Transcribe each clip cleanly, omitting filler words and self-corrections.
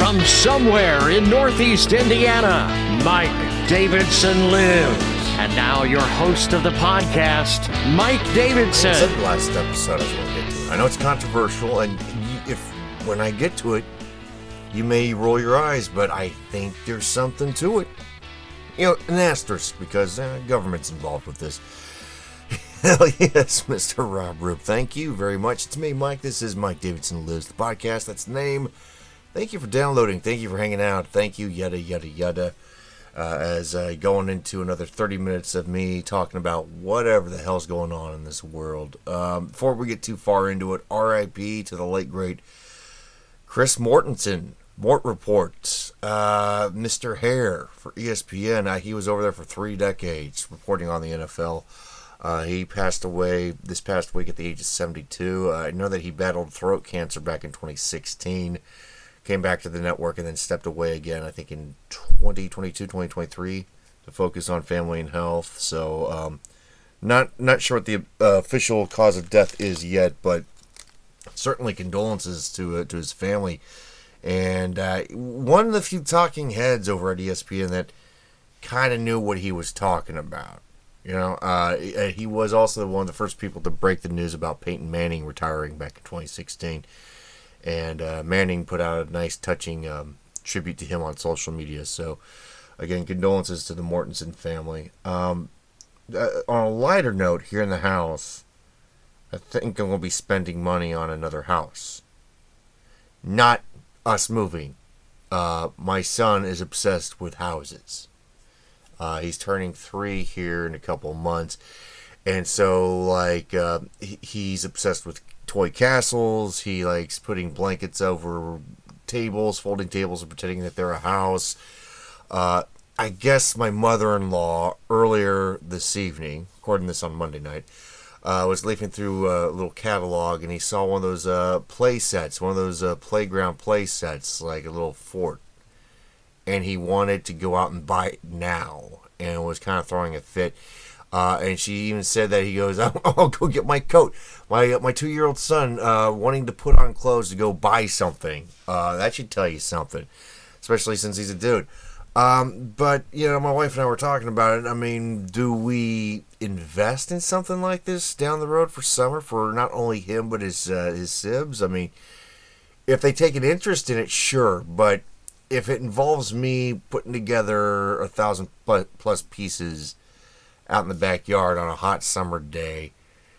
From somewhere in Northeast Indiana, Mike Davidson lives. And now your host of the podcast, Mike Davidson. I said the last episode I was going to get to it. I know it's controversial, and when I get to it, you may roll your eyes, but I think there's something to it. You know, an asterisk, because government's involved with this. Hell yes, Mr. Rob Roop. Thank you very much. It's me, Mike. This is Mike Davidson Lives, the podcast. That's the name. Thank you for downloading. Thank you for hanging out. Thank you, yada, yada, yada. As going into another 30 minutes of me talking about whatever the hell's going on in this world. Before we get too far into it, R.I.P. to the late, great Chris Mortensen. Mort Report. Mr. Hare for ESPN. He was over there for 3 decades reporting on the NFL. He passed away this past week at the age of 72. I know that he battled throat cancer back in 2016. Came back to the network and then stepped away again, I think in 2022, 2023, to focus on family and health. So, not sure what the official cause of death is yet, but certainly condolences to his family. And one of the few talking heads over at ESPN that kind of knew what he was talking about. You know, he was also one of the first people to break the news about Peyton Manning retiring back in 2016. And Manning put out a nice, touching tribute to him on social media. So, again, condolences to the Mortensen family. On a lighter note, here in the house, I think I'm going to be spending money on another house. Not us moving. My son is obsessed with houses. He's turning 3 here in a couple months. And so, he's obsessed with toy castles. He likes putting blankets over tables, folding tables, and pretending that they're a house. I guess my mother-in-law earlier this evening, recording this on Monday night, was leafing through a little catalog, and he saw one of those play sets, one of those playground play sets, like a little fort. And he wanted to go out and buy it now, and was kind of throwing a fit. And she even said that he goes, I'll go get my coat. My 2-year-old son wanting to put on clothes to go buy something. That should tell you something, especially since he's a dude. But, you know, my wife and I were talking about it. I mean, do we invest in something like this down the road for summer for not only him but his sibs? I mean, if they take an interest in it, sure. But if it involves me putting together 1,000 plus pieces out in the backyard on a hot summer day,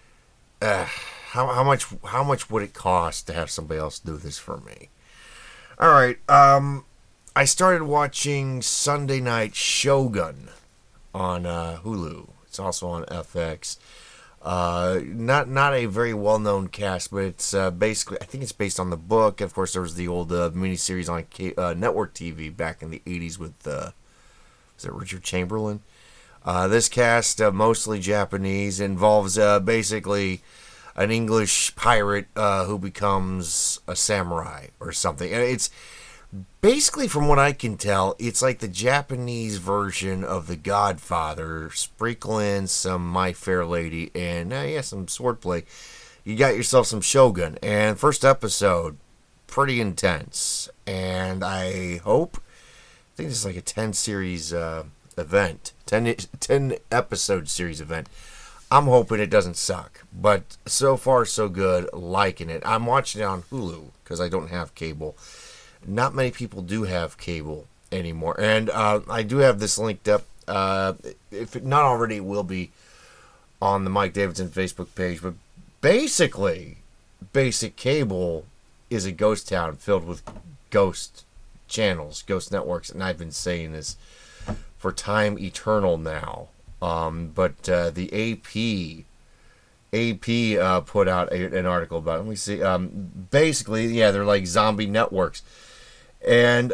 how much would it cost to have somebody else do this for me? All right, I started watching Sunday Night Shogun on Hulu. It's also on FX. Not a very well known cast, but it's basically, I think it's based on the book. Of course, there was the old miniseries on network TV back in the 80s with was it Richard Chamberlain? This cast, mostly Japanese, involves basically an English pirate who becomes a samurai or something. And it's basically, from what I can tell, it's like the Japanese version of The Godfather. Sprinkle in some My Fair Lady and some swordplay. You got yourself some Shogun. And first episode, pretty intense. And I think this is like a 10 series event, 10 episode series event. I'm hoping it doesn't suck, but so far so good, liking it. I'm watching it on Hulu because I don't have cable. Not many people do have cable anymore, and I do have this linked up. If it not already, it will be on the Mike Davidson Facebook page. But basically, basic cable is a ghost town filled with ghost channels, ghost networks, and I've been saying this for time eternal now. But the AP put out an article about it. Let me see. Basically, yeah, they're like zombie networks. And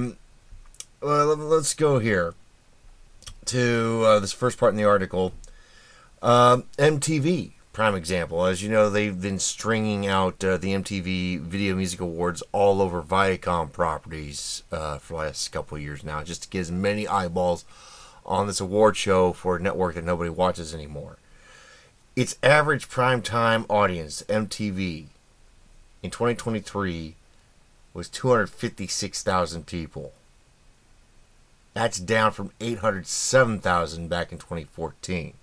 let's go here to this first part in the article. MTV, prime example. As you know, they've been stringing out the MTV Video Music Awards all over Viacom properties for the last couple of years now, just to get as many eyeballs on this award show for a network that nobody watches anymore. Its average primetime audience, MTV, in 2023 was 256,000 people. That's down from 807,000 back in 2014.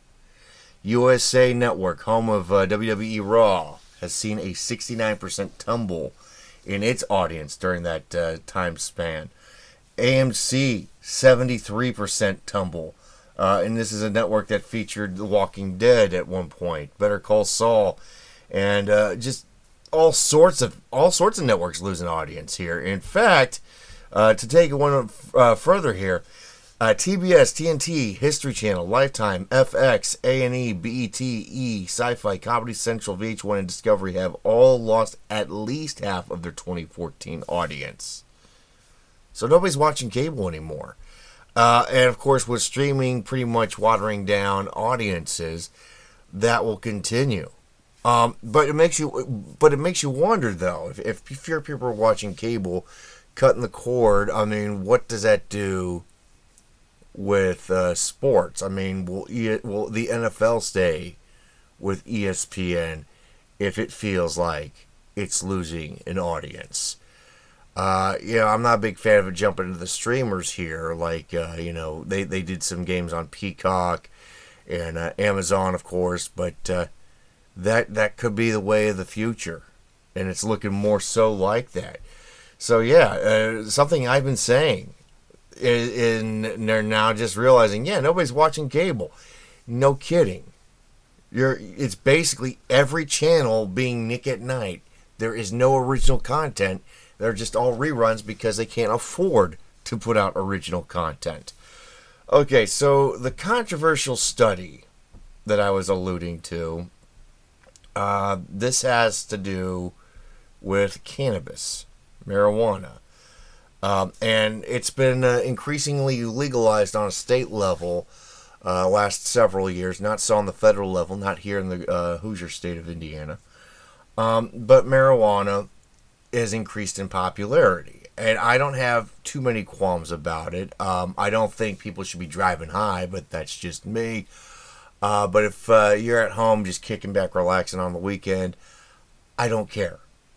USA Network, home of WWE Raw, has seen a 69% tumble in its audience during that time span. AMC, 73% tumble. And this is a network that featured The Walking Dead at one point, Better Call Saul, and just all sorts of networks losing audience here. In fact, to take it one further here, TBS, TNT, History Channel, Lifetime, FX, A&E, BET, E, Sci-Fi, Comedy Central, VH1, and Discovery have all lost at least half of their 2014 audience. So nobody's watching cable anymore. And of course, with streaming pretty much watering down audiences, that will continue. But it makes you wonder though, if fewer people are watching cable, cutting the cord. I mean, what does that do with sports? I mean, will the NFL stay with ESPN if it feels like it's losing an audience? I'm not a big fan of it jumping into the streamers here. Like, they did some games on Peacock and Amazon, of course, but that could be the way of the future, and it's looking more so like that. So something I've been saying, and they're now just realizing, nobody's watching cable. No kidding. It's basically every channel being Nick at Night. There is no original content. They're just all reruns because they can't afford to put out original content. Okay, so the controversial study that I was alluding to, this has to do with cannabis, marijuana. And it's been increasingly legalized on a state level last several years, not so on the federal level, not here in the Hoosier state of Indiana. But marijuana is increased in popularity, and I don't have too many qualms about it. I don't think people should be driving high, but that's just me. But if you're at home just kicking back, relaxing on the weekend, I don't care.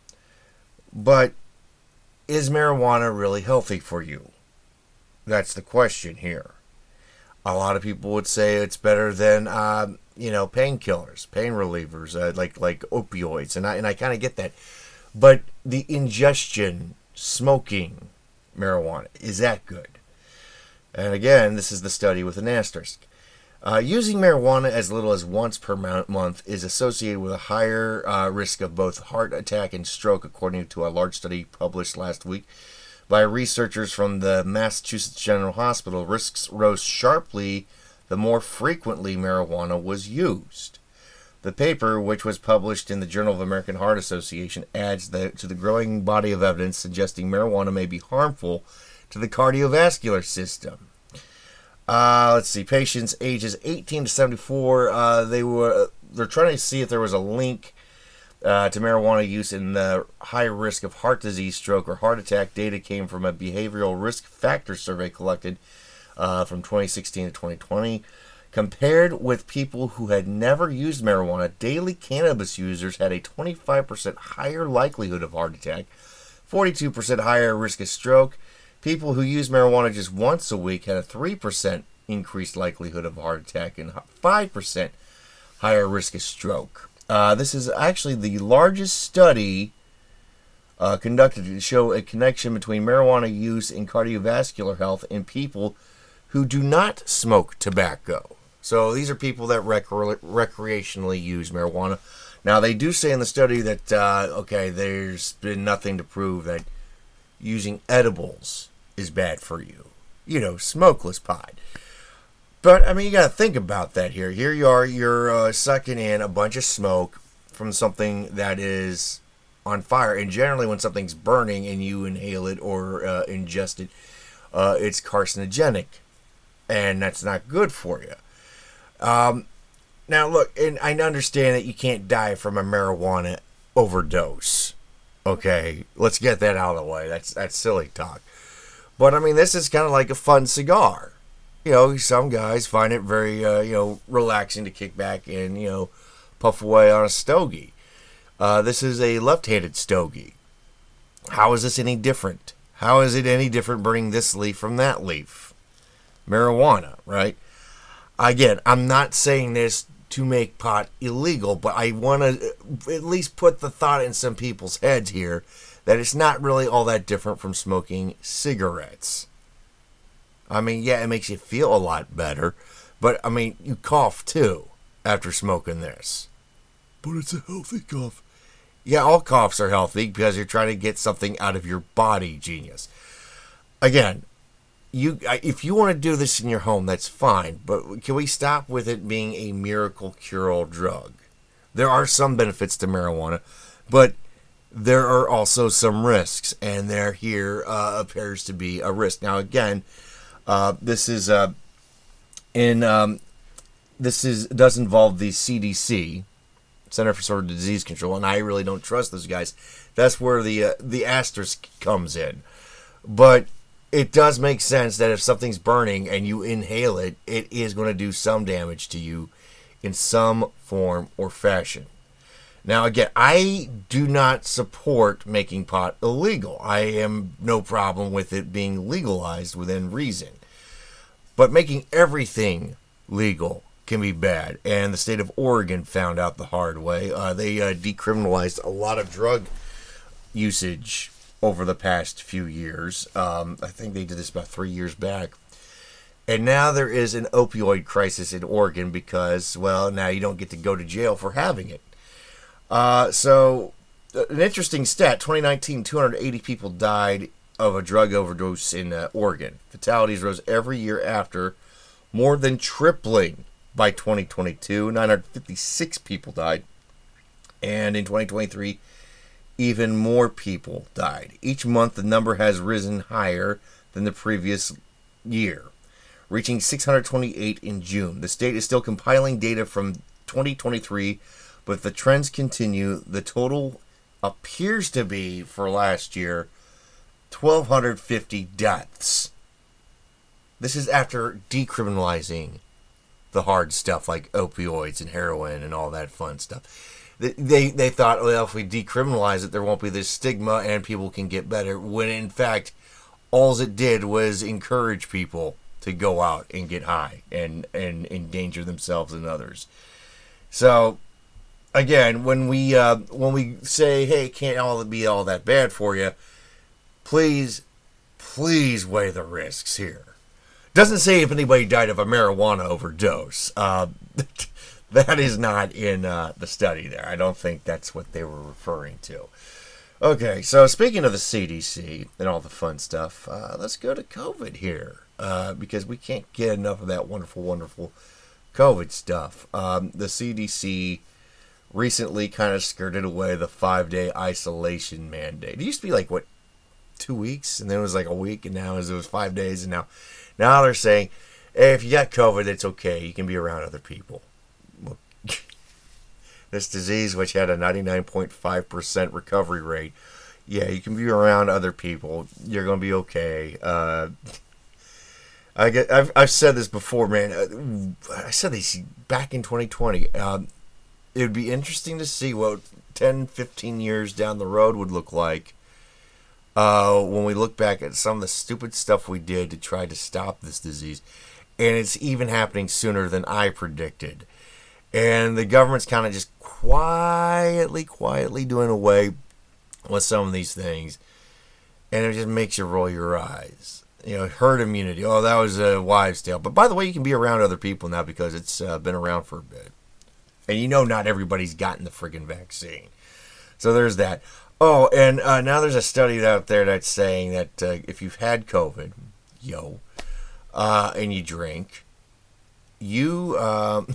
But is marijuana really healthy for you? That's the question here. A lot of people would say it's better than painkillers, pain relievers, like opioids, and I kind of get that. But the ingestion, smoking marijuana, is that good? And again, this is the study with an asterisk. Using marijuana as little as once per month is associated with a higher risk of both heart attack and stroke, according to a large study published last week by researchers from the Massachusetts General Hospital. Risks rose sharply the more frequently marijuana was used. The paper, which was published in the Journal of American Heart Association, adds to the growing body of evidence suggesting marijuana may be harmful to the cardiovascular system. Let's see, patients ages 18 to 74, they're trying to see if there was a link to marijuana use in the high risk of heart disease, stroke, or heart attack. Data came from a behavioral risk factor survey collected from 2016 to 2020. Compared with people who had never used marijuana, daily cannabis users had a 25% higher likelihood of heart attack, 42% higher risk of stroke. People who use marijuana just once a week had a 3% increased likelihood of heart attack and 5% higher risk of stroke. This is actually the largest study conducted to show a connection between marijuana use and cardiovascular health in people who do not smoke tobacco. So these are people that recreationally use marijuana. Now, they do say in the study that, there's been nothing to prove that using edibles is bad for you. Smokeless pot. But, I mean, you got to think about that here. Here you are, you're sucking in a bunch of smoke from something that is on fire. And generally when something's burning and you inhale it or ingest it, it's carcinogenic. And that's not good for you. Now, look, and I understand that you can't die from a marijuana overdose. Okay, let's get that out of the way. That's silly talk. But, I mean, this is kind of like a fun cigar. Some guys find it very, relaxing to kick back and, puff away on a stogie. This is a left-handed stogie. How is this any different? How is it any different burning this leaf from that leaf? Marijuana, right? Again, I'm not saying this to make pot illegal, but I want to at least put the thought in some people's heads here that it's not really all that different from smoking cigarettes. I mean, yeah, it makes you feel a lot better, but I mean, you cough too after smoking this. But it's a healthy cough. Yeah, all coughs are healthy because you're trying to get something out of your body, genius. Again, if you want to do this in your home, that's fine, but can we stop with it being a miracle cure-all drug? There are some benefits to marijuana, but there are also some risks, and there here appears to be a risk. Now, again, this does involve the CDC, Center for Sort of Disease Control, and I really don't trust those guys. That's where the asterisk comes in. But it does make sense that if something's burning and you inhale it, it is going to do some damage to you in some form or fashion. Now, again, I do not support making pot illegal. I am no problem with it being legalized within reason. But making everything legal can be bad. And the state of Oregon found out the hard way. They decriminalized a lot of drug usage over the past few years. I think they did this about 3 years back. And now there is an opioid crisis in Oregon because, well, now you don't get to go to jail for having it. So, an interesting stat, 2019, 280 people died of a drug overdose in Oregon. Fatalities rose every year after, more than tripling by 2022. 956 people died. And in 2023, even more people died. Each month, the number has risen higher than the previous year, reaching 628 in June. The state is still compiling data from 2023, but if the trends continue, the total appears to be, for last year, 1,250 deaths. This is after decriminalizing the hard stuff like opioids and heroin and all that fun stuff. They thought, well, if we decriminalize it, there won't be this stigma and people can get better. When in fact, all it did was encourage people to go out and get high and endanger themselves and others. So, again, when we say, hey, it can't all be all that bad for you, please weigh the risks here. Doesn't say if anybody died of a marijuana overdose. That is not in the study there. I don't think that's what they were referring to. Okay, so speaking of the CDC and all the fun stuff, let's go to COVID here because we can't get enough of that wonderful, wonderful COVID stuff. The CDC recently kind of skirted away the 5-day isolation mandate. It used to be like, 2 weeks? And then it was like a week, and now it was 5 days, and now they're saying, hey, if you got COVID, it's okay. You can be around other people. This disease, which had a 99.5% recovery rate, yeah, you can be around other people. You're going to be okay. I've said this before, man. I said this back in 2020. It would be interesting to see what 10, 15 years down the road would look like when we look back at some of the stupid stuff we did to try to stop this disease. And it's even happening sooner than I predicted. And the government's kind of just quietly doing away with some of these things. And it just makes you roll your eyes. You know, herd immunity. Oh, that was a wives' tale. But by the way, you can be around other people now because it's been around for a bit. And you know not everybody's gotten the friggin' vaccine. So there's that. Oh, and now there's a study out there that's saying that if you've had COVID, and you drink, you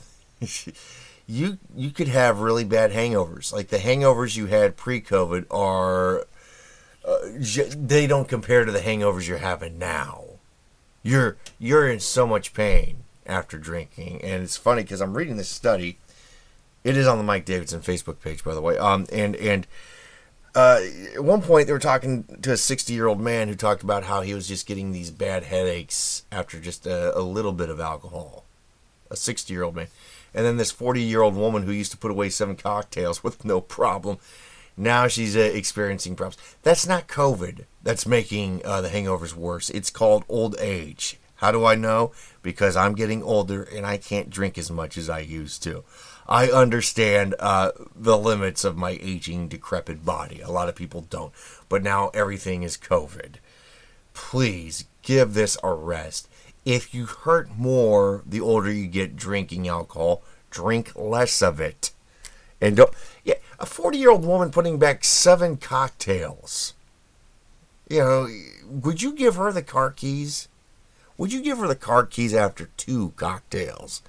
could have really bad hangovers. Like the hangovers you had pre-COVID are, they don't compare to the hangovers you're having now. You're in so much pain after drinking, and it's funny because I'm reading this study. It is on the Mike Davidson Facebook page, by the way. And at one point they were talking to a 60-year-old man who talked about how he was just getting these bad headaches after just a little bit of alcohol. A 60-year-old man. And then this 40-year-old woman who used to put away 7 cocktails with no problem. Now she's experiencing problems. That's not COVID that's making the hangovers worse. It's called old age. How do I know? Because I'm getting older and I can't drink as much as I used to. I understand the limits of my aging, decrepit body. A lot of people don't. But now everything is COVID. Please give this a rest. If you hurt more the older you get drinking alcohol, drink less of it. And don't, yeah, a 40-year-old woman putting back 7 cocktails. You know, would you give her the car keys? Would you give her the car keys after 2 cocktails?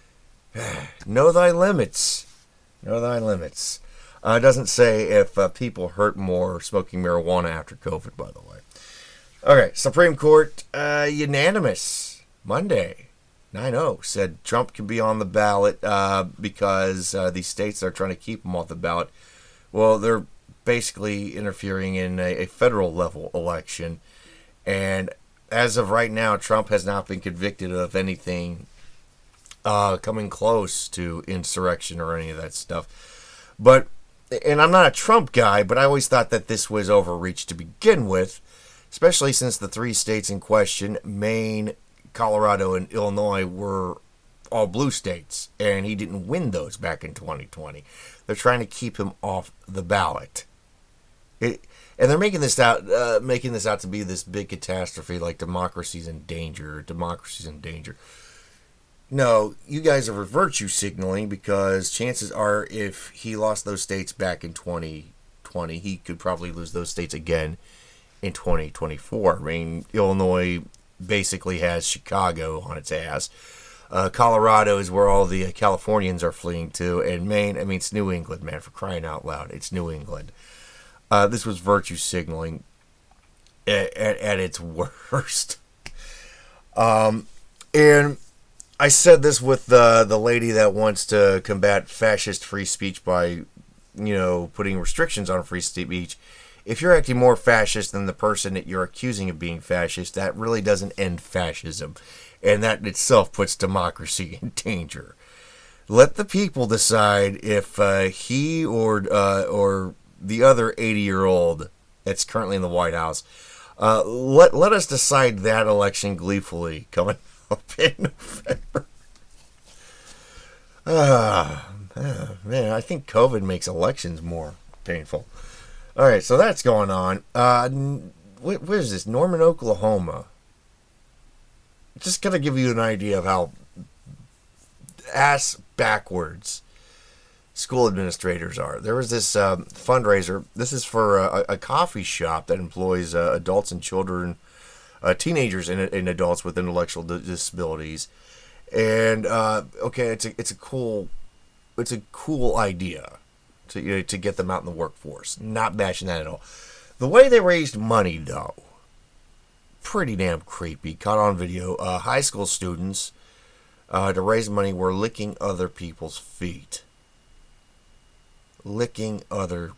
Know thy limits. Know thy limits. It doesn't say if people hurt more smoking marijuana after COVID, by the way. Okay, Supreme Court unanimous Monday. 9-0 said Trump can be on the ballot because these states are trying to keep him off the ballot. Well, they're basically interfering in a federal level election. And as of right now, Trump has not been convicted of anything coming close to insurrection or any of that stuff. But, and I'm not a Trump guy, but I always thought that this was overreach to begin with, especially since the 3 states in question, Maine, Colorado, and Illinois, were all blue states, and he didn't win those back in 2020. They're trying to keep him off the ballot. And they're making this out to be this big catastrophe, like democracy's in danger. Democracy's in danger. No, you guys are virtue signaling, because chances are, if he lost those states back in 2020, he could probably lose those states again in 2024. I mean, Illinois basically has Chicago on its ass. Colorado is where all the Californians are fleeing to, and Maine, I mean, it's New England, man, for crying out loud. It's New England. This was virtue signaling at its worst. And I said this with the lady that wants to combat fascist free speech by, putting restrictions on free speech. If you're acting more fascist than the person that you're accusing of being fascist, that really doesn't end fascism. And that in itself puts democracy in danger. Let the people decide if he or the other 80-year-old that's currently in the White House, let us decide that election gleefully coming up in November. Man, I think COVID makes elections more painful. All right, so that's going on. Where is this? Norman, Oklahoma. Just going to give you an idea of how ass backwards school administrators are. There was this fundraiser. This is for a coffee shop that employs adults and children, teenagers and adults with intellectual disabilities. And it's a cool idea to get them out in the workforce. Not bashing that at all. The way they raised money, though, pretty damn creepy. Caught on video. High school students to raise money were licking other people's feet. Licking other.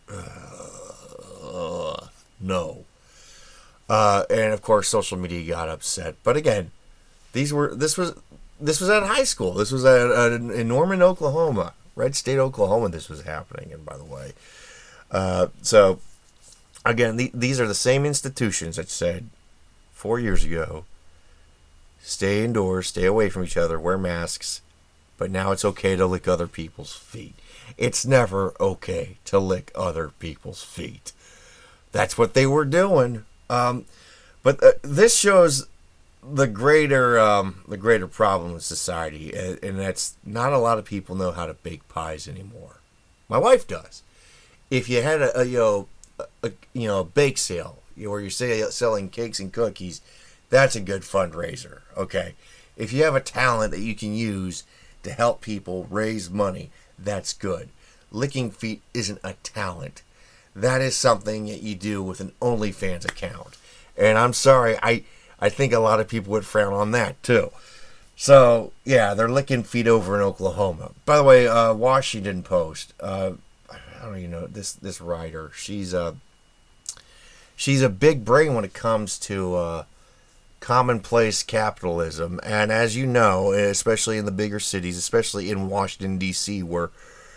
No. And of course, social media got upset. But again, this was at high school. This was in Norman, Oklahoma. Red State, Oklahoma, this was happening, and by the way. So, again, these are the same institutions that said 4 years ago, stay indoors, stay away from each other, wear masks, but now it's okay to lick other people's feet. It's never okay to lick other people's feet. That's what they were doing. But this shows the greater problem in society, and that's not a lot of people know how to bake pies anymore. My wife does. If you had a bake sale where you're selling cakes and cookies, that's a good fundraiser. Okay, if you have a talent that you can use to help people raise money, that's good. Licking feet isn't a talent. That is something that you do with an OnlyFans account. And I'm sorry, I think a lot of people would frown on that too. So, yeah, they're licking feet over in Oklahoma. By the way, Washington Post, I don't even know, this writer, she's a big brain when it comes to commonplace capitalism. And as you know, especially in the bigger cities, especially in Washington, D.C., where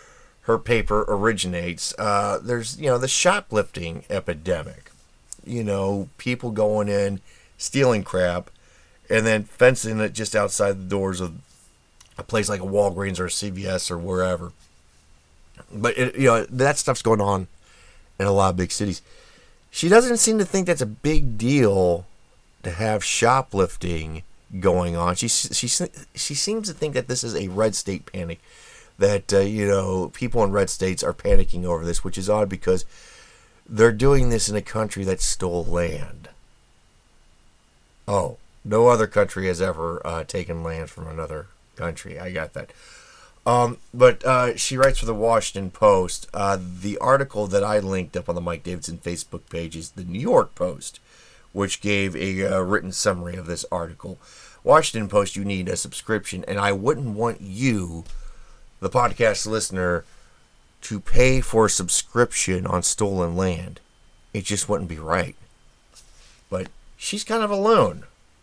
her paper originates. There's, the shoplifting epidemic. People going in, stealing crap, and then fencing it just outside the doors of a place like a Walgreens or a CVS or wherever. But, that stuff's going on in a lot of big cities. She doesn't seem to think that's a big deal to have shoplifting going on. She seems to think that this is a red state panic, that people in red states are panicking over this, which is odd because they're doing this in a country that stole land. Oh, no other country has ever taken land from another country. I got that. But she writes for the Washington Post. The article that I linked up on the Mike Davidson Facebook page is the New York Post, which gave a written summary of this article. Washington Post, you need a subscription, and I wouldn't want you, the podcast listener, to pay for a subscription on stolen land. It just wouldn't be right. But she's kind of alone.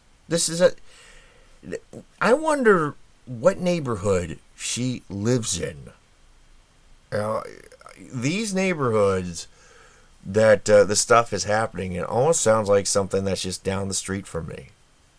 I wonder what neighborhood she lives in. These neighborhoods that the stuff is happening, it almost sounds like something that's just down the street from me.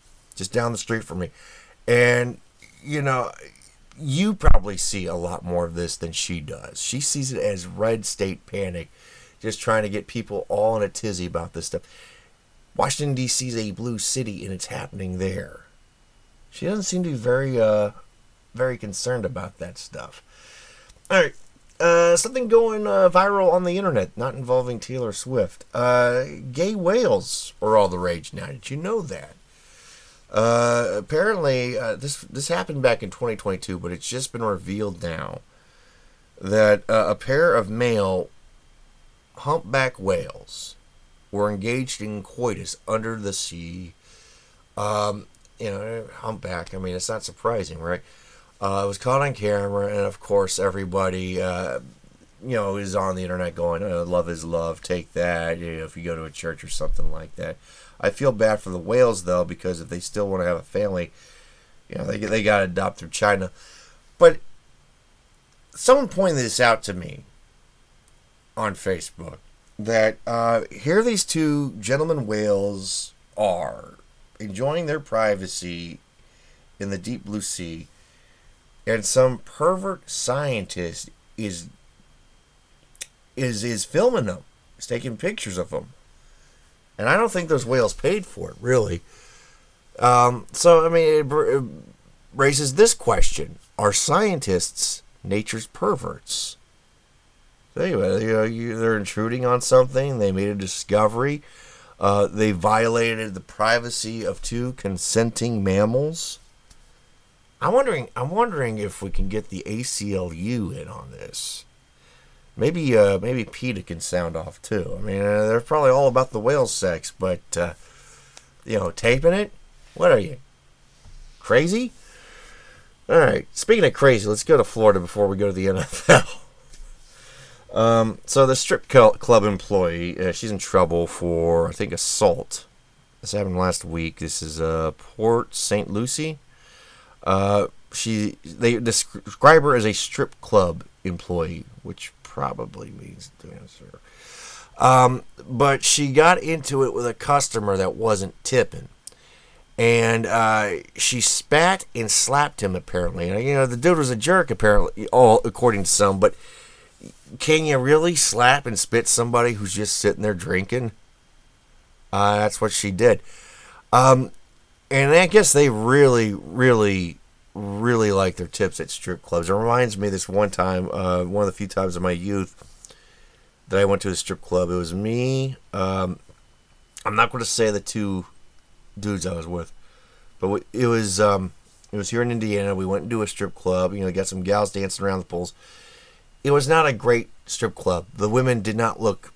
And, you probably see a lot more of this than she does. She sees it as red state panic, just trying to get people all in a tizzy about this stuff. Washington, D.C. is a blue city, and it's happening there. She doesn't seem to be very concerned about that stuff. All right. Something going viral on the internet, not involving Taylor Swift. Gay whales are all the rage now. Did you know that? Apparently, this happened back in 2022, but it's just been revealed now that a pair of male humpback whales were engaged in coitus under the sea. Humpback, it's not surprising, right? It was caught on camera, and of course everybody, is on the internet going, love is love, take that, if you go to a church or something like that. I feel bad for the whales, though, because if they still want to have a family, they got to adopt through China. But someone pointed this out to me on Facebook, that here these two gentlemen whales are enjoying their privacy in the deep blue sea, and some pervert scientist is filming them, is taking pictures of them. And I don't think those whales paid for it, really. It raises this question. Are scientists nature's perverts? So anyway, they're intruding on something. They made a discovery. They violated the privacy of two consenting mammals. I'm wondering if we can get the ACLU in on this. Maybe PETA can sound off too. They're probably all about the whale sex, but taping it? What are you, crazy? All right. Speaking of crazy, let's go to Florida before we go to the NFL. So the strip club employee, she's in trouble for, I think, assault. This happened last week. This is Port St. Lucie. They describe her as a strip club employee, which probably means dancer. But she got into it with a customer that wasn't tipping. And she spat and slapped him, apparently. And, the dude was a jerk, apparently, according to some. But can you really slap and spit somebody who's just sitting there drinking? That's what she did. And I guess they really, really, really like their tips at strip clubs. It reminds me of this one time, one of the few times in my youth that I went to a strip club. It was me. I'm not going to say the two dudes I was with, but it was here in Indiana. We went into a strip club. Got some gals dancing around the pools. It was not a great strip club. The women did not look.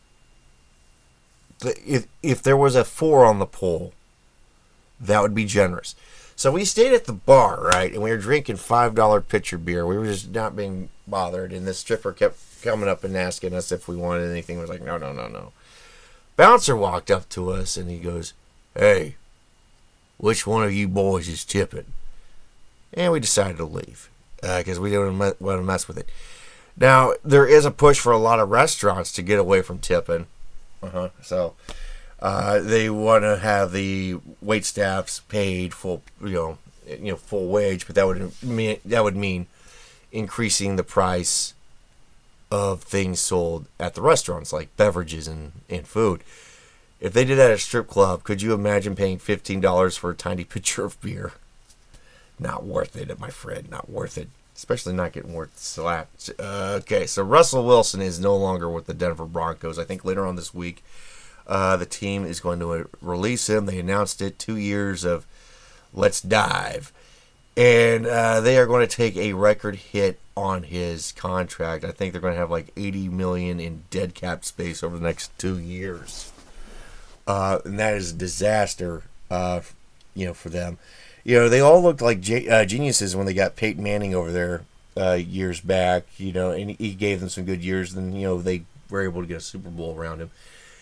If there was a 4 on the pole, that would be generous. So we stayed at the bar, right, and we were drinking $5 pitcher beer. We were just not being bothered, and the stripper kept coming up and asking us if we wanted anything. We was like, no. Bouncer walked up to us, and he goes, "Hey, which one of you boys is tipping?" And we decided to leave because we didn't want to mess with it. Now, there is a push for a lot of restaurants to get away from tipping. So they want to have the wait staffs paid full, full wage, but that would mean increasing the price of things sold at the restaurants, like beverages and food. If they did that at a strip club, could you imagine paying $15 for a tiny pitcher of beer? Not worth it, my friend. Not worth it. Especially not getting worth slapped. Okay, so Russell Wilson is no longer with the Denver Broncos. I think later on this week, the team is going to release him. They announced it, 2 years of let's dive. And they are going to take a record hit on his contract. I think they're going to have like $80 million in dead cap space over the next 2 years. And that is a disaster, for them. They all looked like geniuses when they got Peyton Manning over there years back, and he gave them some good years. Then, they were able to get a Super Bowl around him.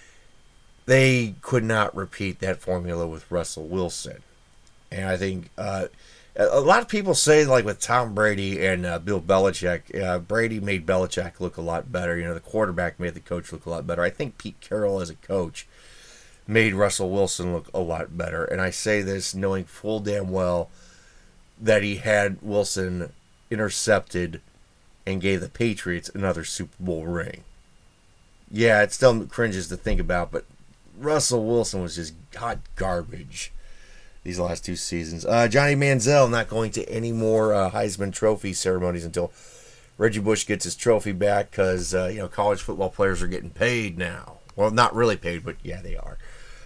They could not repeat that formula with Russell Wilson. And I think a lot of people say, like with Tom Brady and Bill Belichick, Brady made Belichick look a lot better. The quarterback made the coach look a lot better. I think Pete Carroll as a coach made Russell Wilson look a lot better. And I say this knowing full damn well that he had Wilson intercepted and gave the Patriots another Super Bowl ring. Yeah, it still cringes to think about, but Russell Wilson was just hot garbage these last 2 seasons. Johnny Manziel not going to any more Heisman Trophy ceremonies until Reggie Bush gets his trophy back, because college football players are getting paid now. Well, not really paid, but yeah, they are.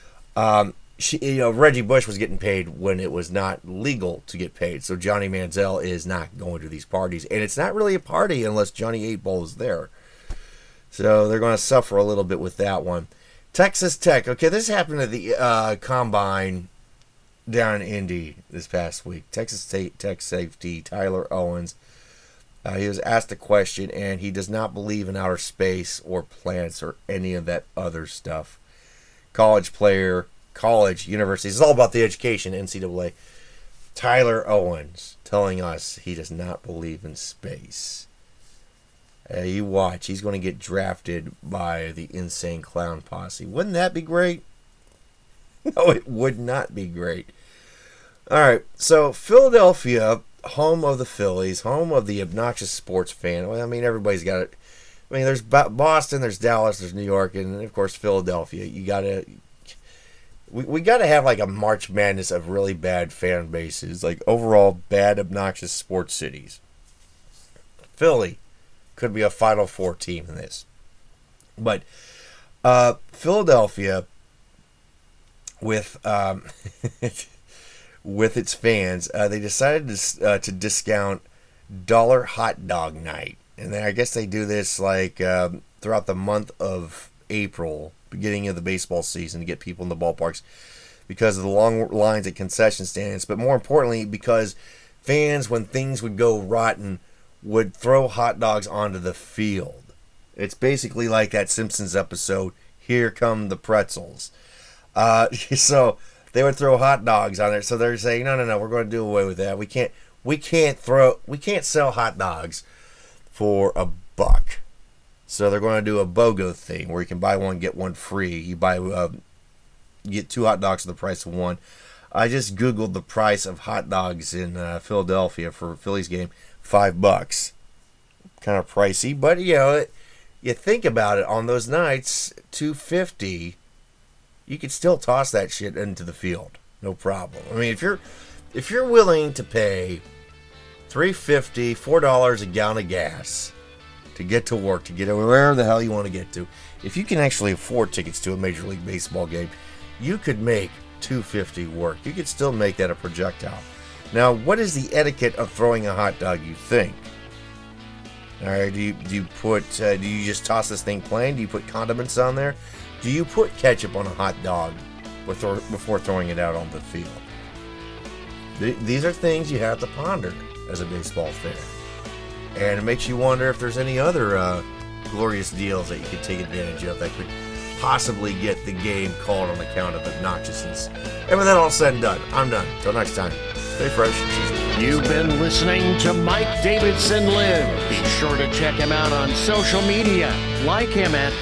Reggie Bush was getting paid when it was not legal to get paid. So Johnny Manziel is not going to these parties. And it's not really a party unless Johnny 8-Ball is there. So they're going to suffer a little bit with that one. Texas Tech. Okay, this happened at the Combine down in Indy this past week. Texas Tech safety Tyler Owens. He was asked a question, and he does not believe in outer space or planets or any of that other stuff. College player, college, universities. It's all about the education, NCAA. Tyler Owens telling us he does not believe in space. You watch. He's going to get drafted by the Insane Clown Posse. Wouldn't that be great? No, it would not be great. All right, so Philadelphia, home of the Phillies, home of the obnoxious sports fan. Well, I mean, everybody's got it. I mean, there's Boston, there's Dallas, there's New York, and of course Philadelphia. We got to have like a March Madness of really bad fan bases, like overall bad, obnoxious sports cities. Philly could be a Final Four team in this, but Philadelphia with with its fans, they decided to discount $1 hot dog night. And then I guess they do this like throughout the month of April, beginning of the baseball season, to get people in the ballparks because of the long lines at concession stands. But more importantly, because fans, when things would go rotten, would throw hot dogs onto the field. It's basically like that Simpsons episode, Here Come the Pretzels. So they would throw hot dogs on there. So they're saying, no, we're going to do away with that. We can't sell hot dogs for $1. So they're going to do a BOGO thing where you can buy one, get one free. You get 2 hot dogs for the price of one. I just Googled the price of hot dogs in Philadelphia for a Phillies game, $5. Kind of pricey, but you think about it, on those nights, $2.50, you could still toss that shit into the field, no problem. I mean, if you're willing to pay $3.50, $4 a gallon of gas to get to work, to get wherever the hell you want to get to, if you can actually afford tickets to a Major League Baseball game, you could make $2.50 work. You could still make that a projectile. Now, what is the etiquette of throwing a hot dog, you think? All right, do you just toss this thing plain? Do you put condiments on there? Do you put ketchup on a hot dog before throwing it out on the field? These are things you have to ponder as a baseball fan. And it makes you wonder if there's any other glorious deals that you could take advantage of that could possibly get the game called on account of obnoxiousness. And with that all said and done, I'm done. Until next time, stay fresh. You've been listening to Mike Davidson Lives. Be sure to check him out on social media. Like him at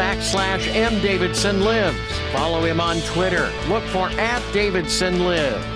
facebook.com/mdavidsonlives. Follow him on Twitter. Look for @DavidsonLives.